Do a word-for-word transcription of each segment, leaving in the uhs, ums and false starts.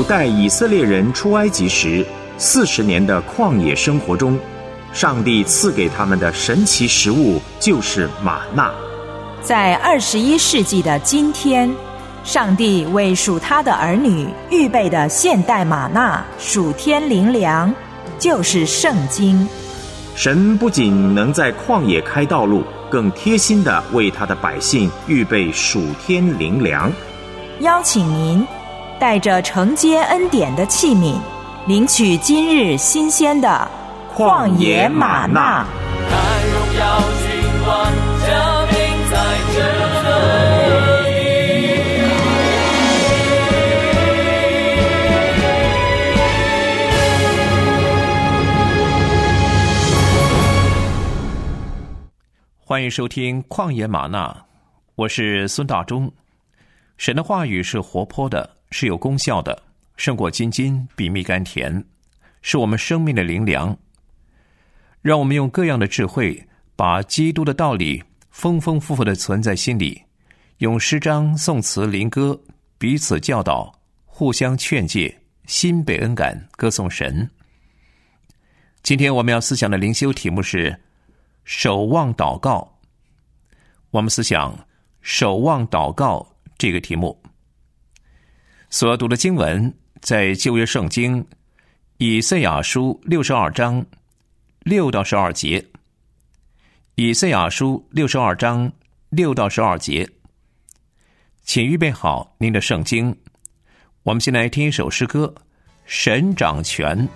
带以色列人出埃及时四十年的旷野生活中，上帝赐给他们的神奇食物就是玛纳。 在二十一世纪的今天，上帝为属他的儿女预备的现代玛纳属天灵粮，就是圣经。 神不仅能在旷野开道路，更贴心地为他的百姓预备属天灵粮。 邀请您带着承接恩典的器皿，领取今日新鲜的旷野玛纳。 看荣耀君王降临在这里。 欢迎收听旷野玛纳，我是孙大中。神的话语是活泼的，是有功效的，胜过金金，比蜜甘甜，是我们生命的灵粮。让我们用各样的智慧，把基督的道理丰丰富富的存在心里，用诗章、颂词、灵歌彼此教导，互相劝诫，心被恩感，歌颂神。今天我们要思想的灵修题目是守望祷告。我们思想守望祷告这个题目。所要读的经文在旧约圣经以赛亚书六十二章六到十二节。以赛亚书六十二章六到十二节。请预备好您的圣经，我们先来听一首诗歌，神掌权。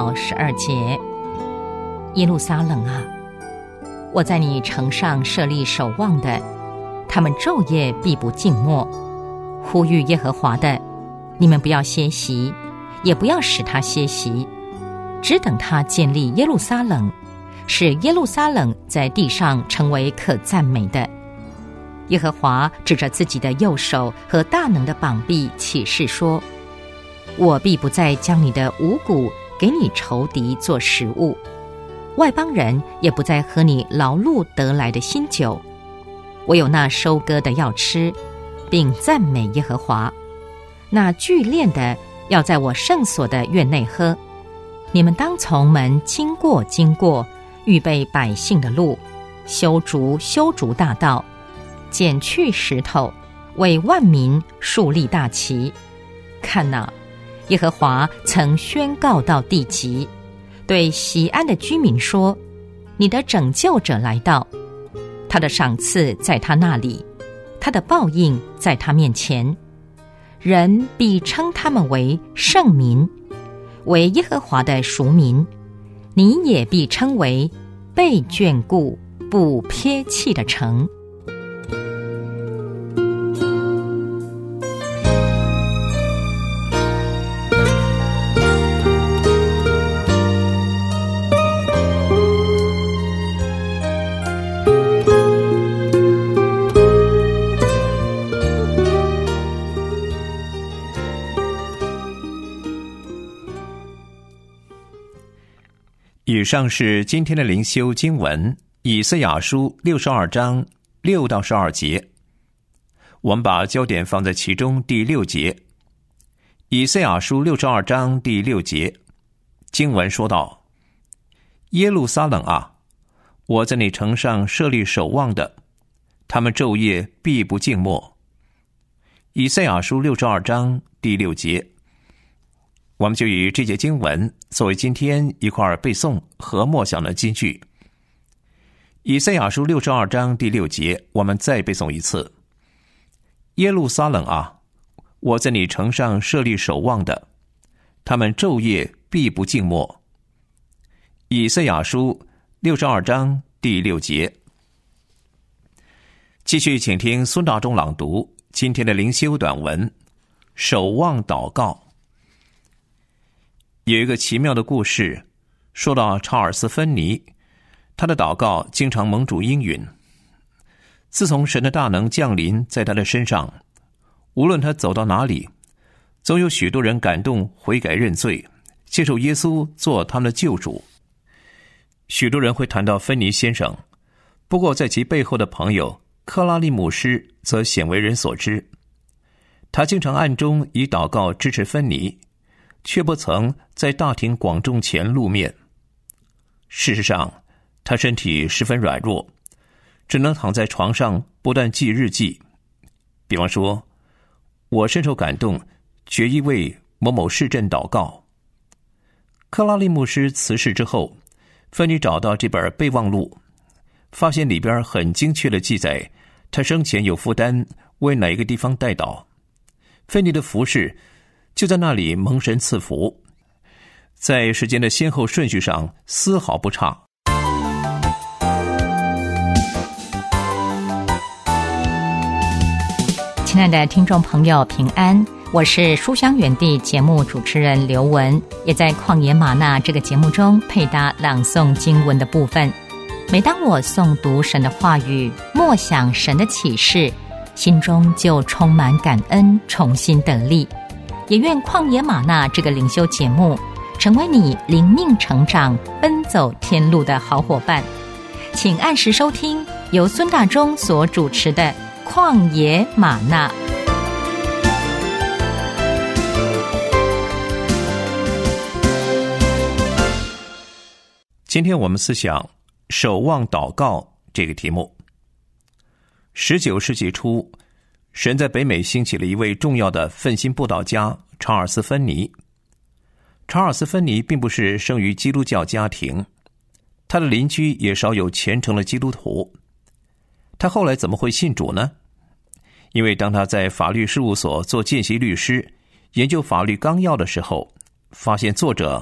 到十二节。耶路撒冷啊，我在你城上设立守望的，他们昼夜必不静默。呼吁耶和华的，你们不要歇息，也不要使他歇息，只等他建立耶路撒冷，使耶路撒冷在地上成为可赞美的。耶和华指着自己的右手和大能的膀臂起誓说，我必不再将你的五谷给你仇敌做食物，外邦人也不再喝你劳碌得来的新酒，唯有那收割的要吃，并赞美耶和华。那聚炼的要在我圣所的院内喝。你们当从门经过经过，预备百姓的路，修筑修筑大道，剪去石头，为万民树立大旗。看哪，耶和华曾宣告到地极，对锡安的居民说，你的拯救者来到，他的赏赐在他那里，他的报应在他面前。人必称他们为圣民，为耶和华的赎民。你也必称为被眷顾不撇弃的城。 以上是今天的灵修经文，以赛亚书六十二章六到十二节。我们把焦点放在其中第六节。以赛亚书六十二章第六节，经文说道：耶路撒冷啊，我在你城上设立守望的，他们昼夜必不静默。以赛亚书六十二章第六节，我们就以这节经文作为今天一块背诵和默想的金句。以赛亚书六十二章第六节，我们再背诵一次：耶路撒冷啊，我在你城上设立守望的，他们昼夜必不静默。以赛亚书六十二章第六节。继续请听孙大中朗读今天的灵修短文，守望祷告。有一个奇妙的故事，说到查尔斯·芬尼，他的祷告经常蒙主应允。自从神的大能降临在他的身上，无论他走到哪里，总有许多人感动悔改认罪，接受耶稣做他们的救主。许多人会谈到芬尼先生，不过在其背后的朋友克拉利牧师则鲜为人所知。他经常暗中以祷告支持芬尼，却不曾在大庭广众前露面。事实上，他身体十分软弱，只能躺在床上不断记日记。比方说，我深受感动，决意为某某市镇祷告。克拉利牧师辞世之后，芬尼找到这本备忘录，发现里边很精确的记载他生前有负担为哪一个地方代祷。芬尼的服事就在那里蒙神赐福，在时间的先后顺序上丝毫不差。 亲爱的听众朋友，平安，我是书香园地节目主持人刘文，也在旷野玛纳这个节目中配搭朗诵经文的部分。每当我诵读神的话语，默想神的启示，心中就充满感恩，重新得力。也愿旷野玛纳这个灵修节目成为你灵命成长、奔走天路的好伙伴。请按时收听由孙大中所主持的旷野玛纳。 今天我们思想守望祷告这个题目。十九世纪初，神在北美兴起了一位重要的奋心布道家查尔斯·芬尼。查尔斯·芬尼并不是生于基督教家庭，他的邻居也少有虔诚的基督徒。他后来怎么会信主呢？因为当他在法律事务所做见习律师，研究法律纲要的时候，发现作者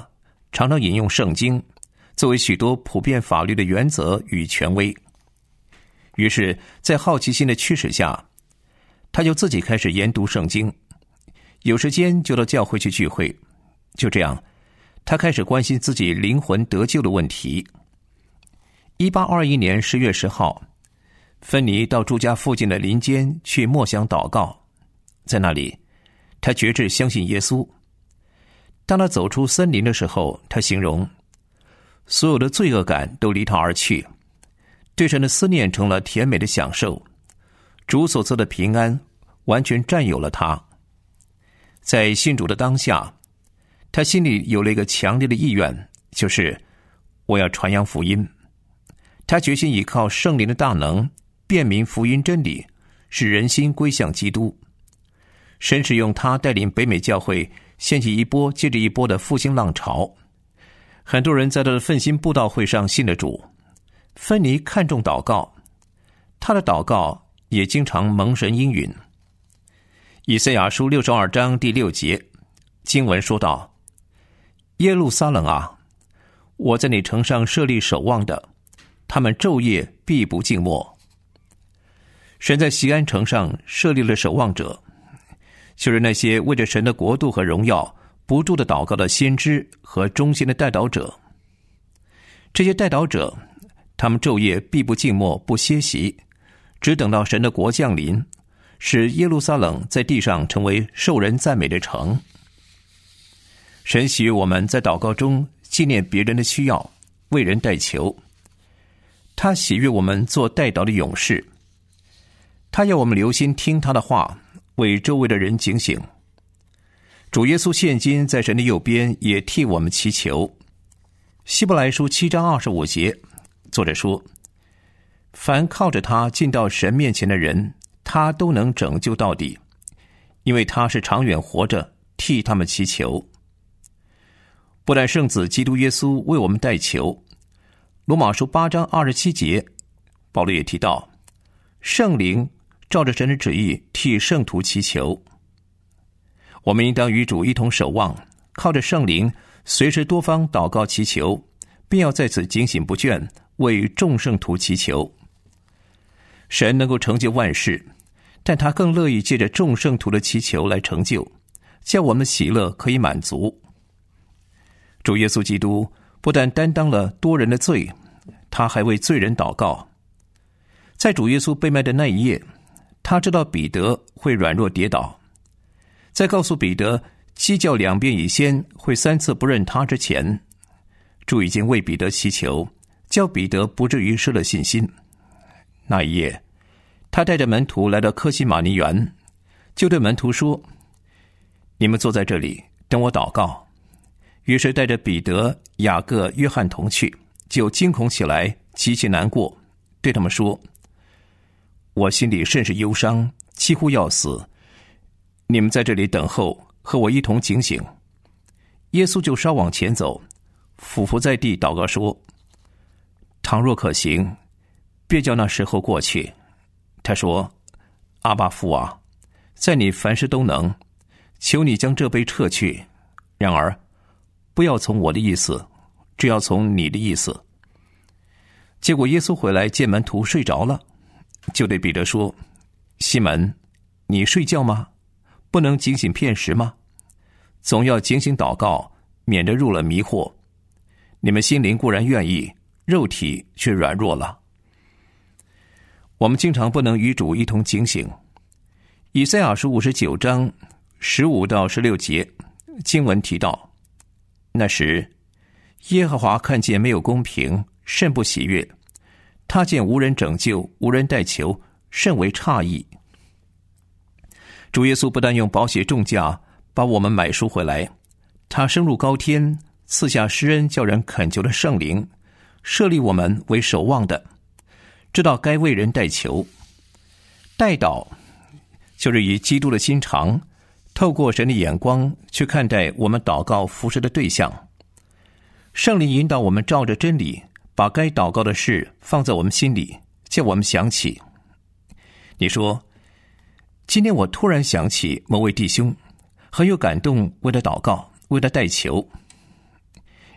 常常引用圣经作为许多普遍法律的原则与权威。于是在好奇心的驱使下，他就自己开始研读圣经，有时间就到教会去聚会。就这样，他开始关心自己灵魂得救的问题。一八二一年十月十号，芬尼到住家附近的林间去默想祷告，在那里他决志相信耶稣。当他走出森林的时候，他形容所有的罪恶感都离他而去，对神的思念成了甜美的享受，主所赐的平安完全占有了他。在信主的当下，他心里有了一个强烈的意愿，就是我要传扬福音。他决心依靠圣灵的大能辨明福音真理，使人心归向基督。神使用他带领北美教会掀起一波接着一波的复兴浪潮，很多人在他的奋心布道会上信了主。芬尼看重祷告，他的祷告也经常蒙神应允。以赛亚书六十二章第六节经文说道：耶路撒冷啊，我在你城上设立守望的，他们昼夜必不静默。神在锡安城上设立了守望者，就是那些为着神的国度和荣耀不住的祷告的先知和忠心的代祷者。这些代祷者，他们昼夜必不静默，不歇息，只等到神的国降临，使耶路撒冷在地上成为受人赞美的城。神喜悦我们在祷告中纪念别人的需要，为人代求。他喜悦我们做代祷的勇士，他要我们留心听他的话，为周围的人警醒。主耶稣现今在神的右边，也替我们祈求。希伯来书七章二十五节，作者说：凡靠着他进到神面前的人，他都能拯救到底，因为他是长远活着，替他们祈求。不但圣子基督耶稣为我们代求，罗马书八章二十七节，保罗也提到圣灵照着神的旨意替圣徒祈求。我们应当与主一同守望，靠着圣灵随时多方祷告祈求，并要在此警醒不倦，为众圣徒祈求。神能够成就万事，但他更乐意借着众圣徒的祈求来成就，叫我们喜乐可以满足。主耶稣基督不但担当了多人的罪，他还为罪人祷告。在主耶稣被卖的那一夜，他知道彼得会软弱跌倒，在告诉彼得鸡叫两遍以先会三次不认他之前，主已经为彼得祈求，叫彼得不至于失了信心。那一夜，他带着门徒来到客西马尼园，就对门徒说：你们坐在这里等我祷告。于是带着彼得、雅各、约翰同去，就惊恐起来，极其难过，对他们说：我心里甚是忧伤，几乎要死。你们在这里等候，和我一同警醒。耶稣就稍往前走，俯伏在地祷告说：倘若可行，别叫那时候过去。他说：阿爸父啊，在你凡事都能，求你将这杯撤去，然而不要从我的意思，只要从你的意思。结果耶稣回来见门徒睡着了，就对彼得说：西门，你睡觉吗？不能警醒片时吗？总要警醒祷告，免得入了迷惑。你们心灵固然愿意，肉体却软弱了。我们经常不能与主一同警醒。以赛亚书五十九章十五到十六节经文提到，那时耶和华看见没有公平，甚不喜悦，他见无人拯救，无人代求，甚为诧异。主耶稣不但用宝血重价把我们买赎回来，他升入高天，赐下施恩叫人恳求的圣灵，设立我们为守望的，知道该为人代求。代祷就是以基督的心肠，透过神的眼光去看待我们祷告服事的对象。圣灵引导我们照着真理，把该祷告的事放在我们心里，叫我们想起。你说，今天我突然想起某位弟兄，很有感动，为他祷告，为他代求。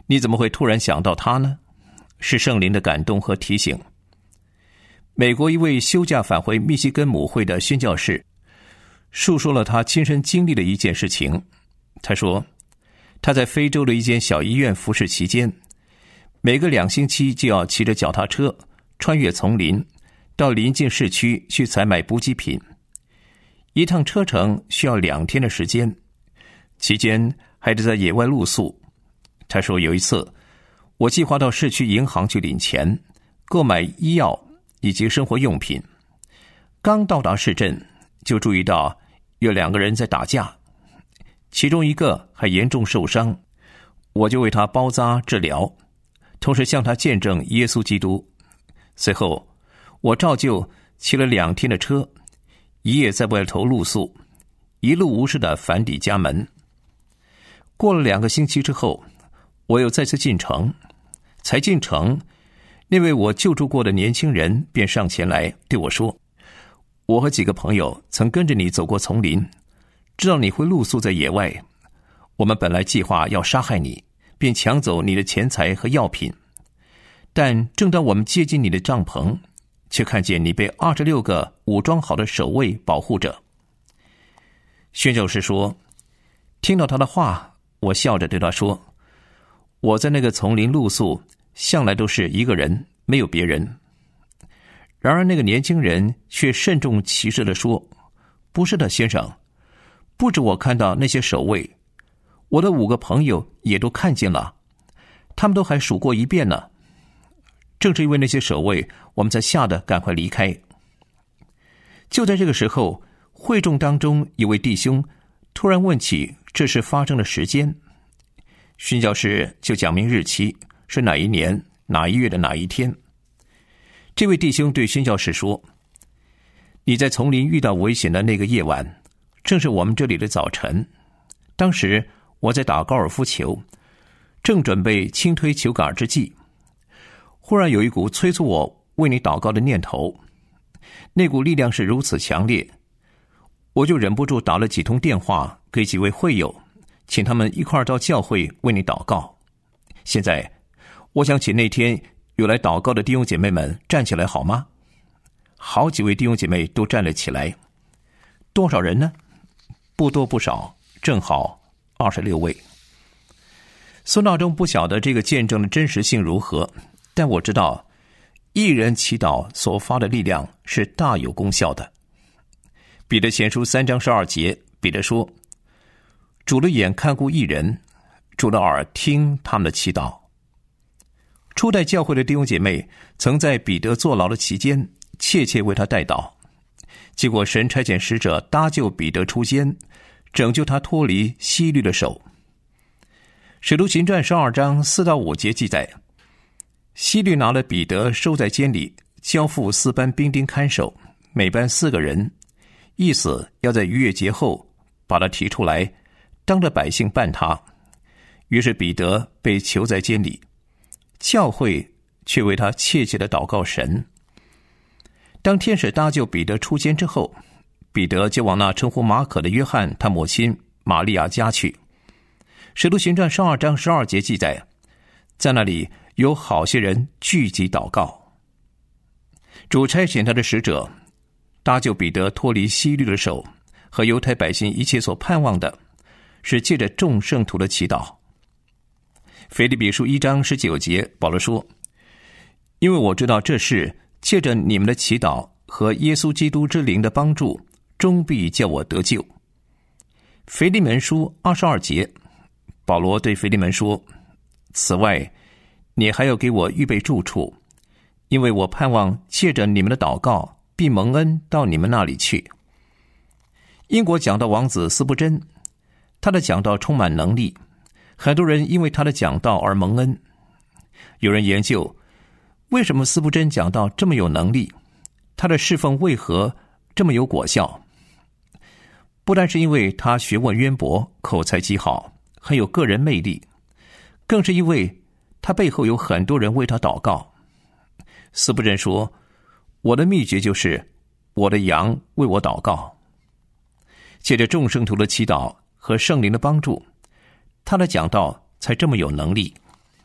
你怎么会突然想到他呢？是圣灵的感动和提醒。美国一位休假返回密西根母会的宣教士述说了他亲身经历的一件事情。他说，他在非洲的一间小医院服侍期间，每个两星期就要骑着脚踏车穿越丛林，到邻近市区去采买补给品。一趟车程需要两天的时间，期间还得在野外露宿。他说，有一次我计划到市区银行去领钱，购买医药以及生活用品。刚到达市镇，就注意到有两个人在打架，其中一个还严重受伤，我就为他包扎治疗，同时向他见证耶稣基督。随后我照旧骑了两天的车，一夜在外头露宿，一路无事的返抵家门。过了两个星期之后，我又再次进城，才进城，那位我救助过的年轻人便上前来对我说，我和几个朋友曾跟着你走过丛林，知道你会露宿在野外，我们本来计划要杀害你，并抢走你的钱财和药品，但正当我们接近你的帐篷，却看见你被二十六个武装好的守卫保护着。宣教士说，听到他的话，我笑着对他说，我在那个丛林露宿，向来都是一个人，没有别人。然而那个年轻人却慎重其事地说，不是的，先生，不止我看到那些守卫，我的五个朋友也都看见了，他们都还数过一遍呢。正是因为那些守卫，我们才吓得赶快离开。就在这个时候，会众当中有位弟兄突然问起这事发生的时间，宣教士就讲明日期，是哪一年哪一月的哪一天。这位弟兄对宣教士说，你在丛林遇到危险的那个夜晚，正是我们这里的早晨。当时我在打高尔夫球，正准备轻推球杆之际，忽然有一股催促我为你祷告的念头，那股力量是如此强烈，我就忍不住打了几通电话给几位会友，请他们一块儿到教会为你祷告。现在我想请那天有来祷告的弟兄姐妹们站起来好吗？好几位弟兄姐妹都站了起来。多少人呢？不多不少，正好二十六位。孙道中不晓得这个见证的真实性如何，但我知道一人祈祷所发的力量是大有功效的。彼得前书三章十二节，彼得说，主的眼看顾一人，主的耳听他们的祈祷。初代教会的弟兄姐妹曾在彼得坐牢的期间切切为他代祷，结果神差遣使者搭救彼得出监，拯救他脱离希律的手。使徒行传十二章四到五节记载，希律拿了彼得收在监里，交付四班兵丁看守，每班四个人，意思要在逾越节后把他提出来，当着百姓办他。于是彼得被囚在监里，教会却为他切切地祷告神。当天使搭救彼得出监之后，彼得就往那称呼马可的约翰他母亲玛利亚家去。使徒行传十二章十二节记载，在那里有好些人聚集祷告。主差遣他的使者搭救彼得脱离希律的手，和犹太百姓一切所盼望的是借着众圣徒的祈祷。腓立比书一章十九节，保罗说，因为我知道这事借着你们的祈祷和耶稣基督之灵的帮助，终必叫我得救。腓利门书二十二节，保罗对腓利门说，此外你还要给我预备住处，因为我盼望借着你们的祷告必蒙恩到你们那里去。英国讲道王子斯布真，他的讲道充满能力，很多人因为他的讲道而蒙恩。有人研究为什么斯布真讲道这么有能力，他的侍奉为何这么有果效。不但是因为他学问渊博，口才极好，很有个人魅力，更是因为他背后有很多人为他祷告。斯布真说，我的秘诀就是我的羊为我祷告。借着众圣徒的祈祷和圣灵的帮助，他的讲道才这么有能力。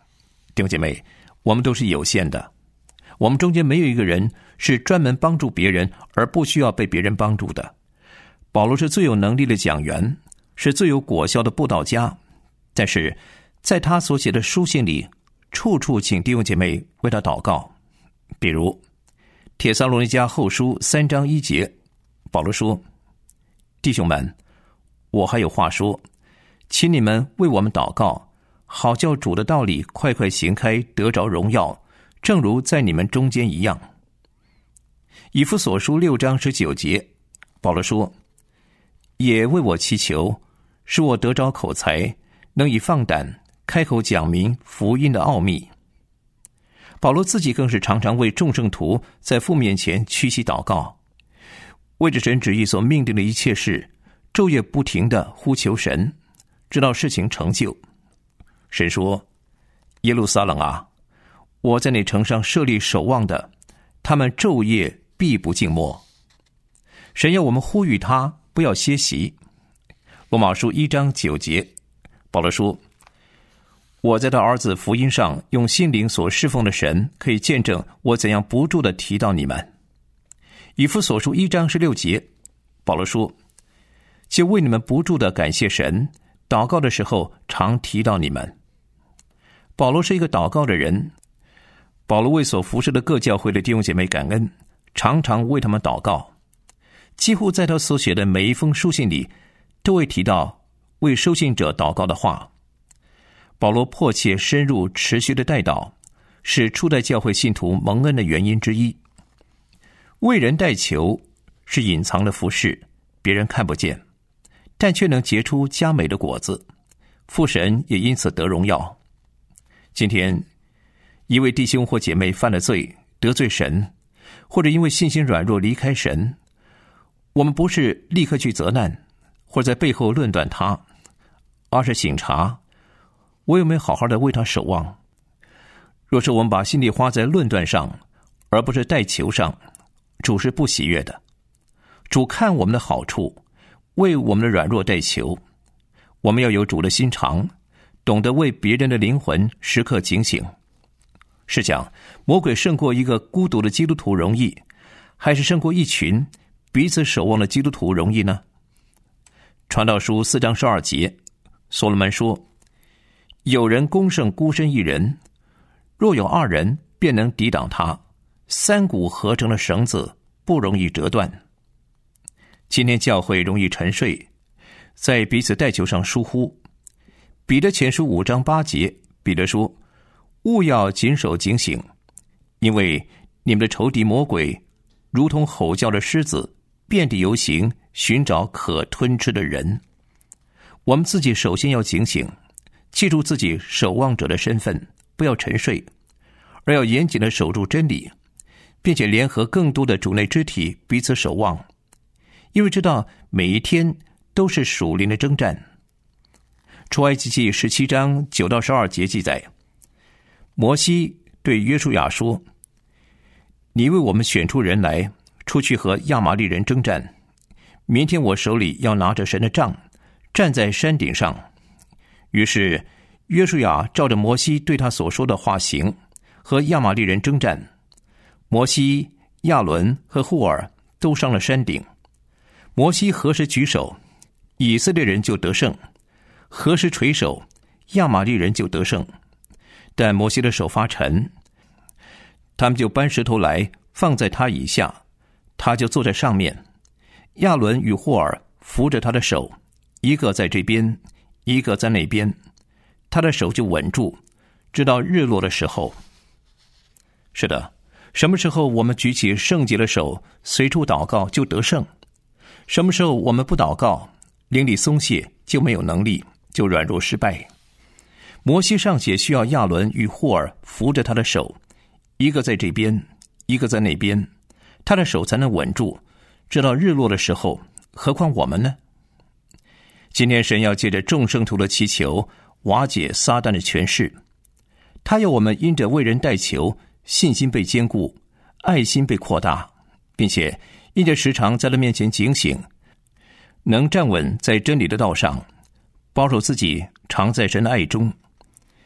弟兄姐妹，我们都是有限的，我们中间没有一个人是专门帮助别人而不需要被别人帮助的。保罗是最有能力的讲员，是最有果效的布道家，但是在他所写的书信里，处处请弟兄姐妹为他祷告。比如帖撒罗尼迦后书三章一节，保罗说：弟兄们，我还有话说，请你们为我们祷告，好叫主的道理快快行开，得着荣耀，正如在你们中间一样。以弗所书六章十九节，保罗说：也为我祈求，使我得着口才，能以放胆开口讲明福音的奥秘。保罗自己更是常常为众圣徒在父面前屈膝祷告，为着神旨意所命定的一切事，昼夜不停地呼求神，直到事情成就。神说：耶路撒冷啊，我在你城上设立守望的，他们昼夜必不静默。神要我们呼吁他不要歇息。罗马书一章九节，保罗说：我在他儿子福音上用心灵所侍奉的神，可以见证我怎样不住地提到你们。以弗所书一章十六节，保罗说：就为你们不住地感谢神，祷告的时候常提到你们。保罗是一个祷告的人，保罗为所服侍的各教会的弟兄姐妹感恩，常常为他们祷告。几乎在他所写的每一封书信里，都会提到为收信者祷告的话。保罗迫切深入持续的代祷，是初代教会信徒蒙恩的原因之一。为人代求是隐藏的服事，别人看不见，但却能结出佳美的果子，父神也因此得荣耀。今天一位弟兄或姐妹犯了罪，得罪神，或者因为信心软弱离开神，我们不是立刻去责难，或者在背后论断他，而是省察我有没有好好的为他守望。若是我们把心力花在论断上，而不是代求上，主是不喜悦的。主看我们的好处，为我们的软弱代求。我们要有主的心肠，懂得为别人的灵魂时刻警醒。试想，魔鬼胜过一个孤独的基督徒容易，还是胜过一群彼此守望的基督徒容易呢？传道书四章十二节，所罗门说：有人攻胜孤身一人，若有二人，便能抵挡他。三股合成的绳子不容易折断。今天教会容易沉睡，在彼此代求上疏忽。彼得前书五章八节，彼得说：务要谨守警醒，因为你们的仇敌魔鬼如同吼叫的狮子，遍地游行，寻找可吞吃的人。我们自己首先要警醒，记住自己守望者的身份，不要沉睡，而要严谨地守住真理，并且联合更多的主内肢体彼此守望，因为知道每一天都是属灵的征战。出埃及记十七章九到十二节记载，摩西对约书亚说：你为我们选出人来，出去和亚玛利人征战。明天我手里要拿着神的杖，站在山顶上。于是约书亚照着摩西对他所说的话行，和亚玛利人征战。摩西、亚伦和户尔都上了山顶。摩西何时举手，以色列人就得胜；何时垂手，亚玛利人就得胜。但摩西的手发沉，他们就搬石头来放在他以下，他就坐在上面。亚伦与霍尔扶着他的手，一个在这边，一个在那边，他的手就稳住，直到日落的时候。是的，什么时候我们举起圣洁的手，随处祷告就得胜；什么时候我们不祷告，灵里松懈，就没有能力，就软弱失败。摩西尚且需要亚伦与霍尔扶着他的手，一个在这边，一个在那边，他的手才能稳住，直到日落的时候，何况我们呢？今天神要借着众圣徒的祈求，瓦解撒旦的权势。他要我们因着为人代求，信心被坚固，爱心被扩大，并且因着时常在他面前警醒，能站稳在真理的道上，保守自己常在神的爱中。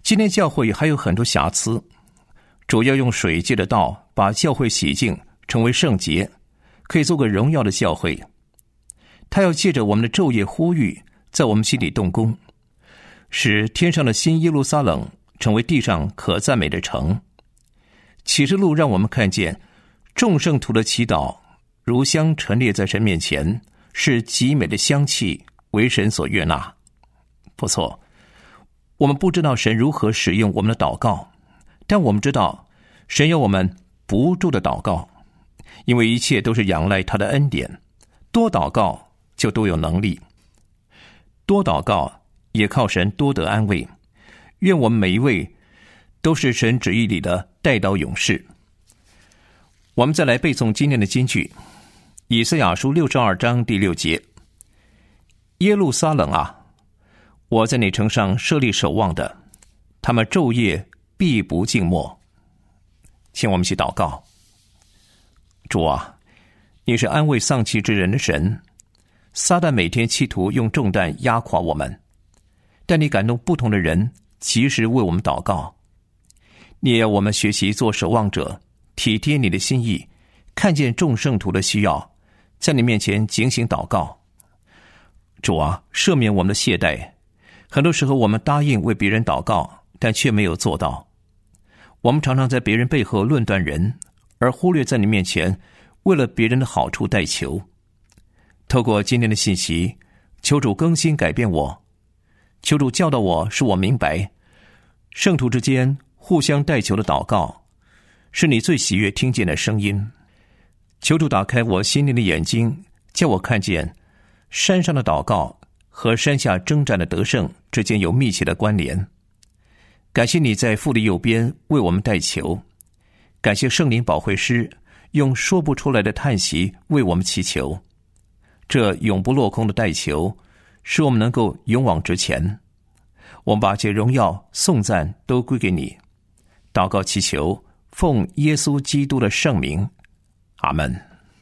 今天教会还有很多瑕疵，主要用水借的道把教会洗净，成为圣洁，可以做个荣耀的教会。他要借着我们的昼夜呼吁，在我们心里动工，使天上的新耶路撒冷成为地上可赞美的城。启示录让我们看见众圣徒的祈祷如香陈列在神面前，是极美的香气，为神所悦纳。不错，我们不知道神如何使用我们的祷告，但我们知道神要我们不住的祷告，因为一切都是仰赖他的恩典。多祷告就多有能力，多祷告也靠神多得安慰。愿我们每一位都是神旨意里的代祷勇士。我们再来背诵今天的金句，以赛亚书六十二章第六节：耶路撒冷啊，我在你城上设立守望的，他们昼夜必不静默。请我们一起祷告。主啊，你是安慰丧气之人的神，撒旦每天企图用重担压垮我们，但你感动不同的人及时为我们祷告。你也要我们学习做守望者，体贴你的心意，看见众圣徒的需要，在你面前警醒祷告。主啊，赦免我们的懈怠，很多时候我们答应为别人祷告，但却没有做到。我们常常在别人背后论断人，而忽略在你面前为了别人的好处代求。透过今天的信息，求主更新改变我，求主教导我，使我明白圣徒之间互相代求的祷告是你最喜悦听见的声音。求主打开我心灵的眼睛，叫我看见山上的祷告和山下征战的得胜之间有密切的关联。感谢你在父的右边为我们代求，感谢圣灵保惠师用说不出来的叹息为我们祈求。这永不落空的代求使我们能够勇往直前。我们把这荣耀颂赞都归给你，祷告祈求奉耶稣基督的圣名，阿们。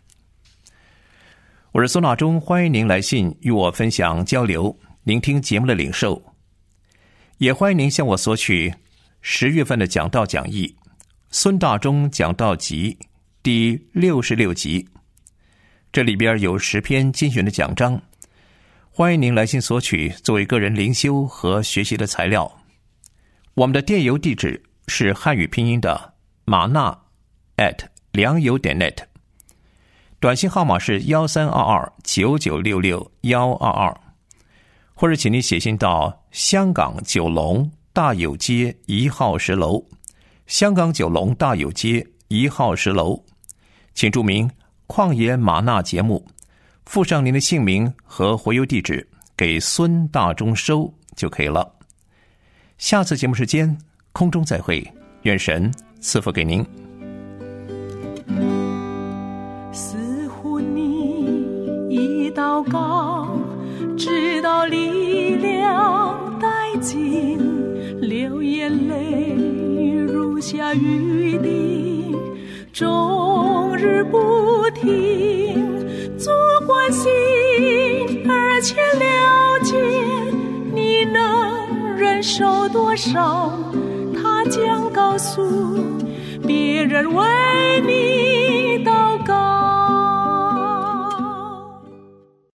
我是孙大中，欢迎您来信与我分享交流，聆听节目的领受，也欢迎您向我索取十月份的讲道讲义，孙大中讲道集第六十六集，这里边有十篇精选的讲章，欢迎您来信索取作为个人灵修和学习的材料。我们的电邮地址是汉语拼音的马纳 at 良友点 net， 短信号码是一三二二九九六六一二二，或者请您写信到香港九龙大有街一号十楼，香港九龙大有街一号十楼，请注明旷野玛纳节目，附上您的姓名和回邮地址，给孙大中收就可以了。下次节目时间空中再会，愿神赐福给您。 似乎你一祷告，直到力量殆尽，流眼泪如下雨滴，终日不停，做关心而且了解，你能忍受多少，他将告诉别人为你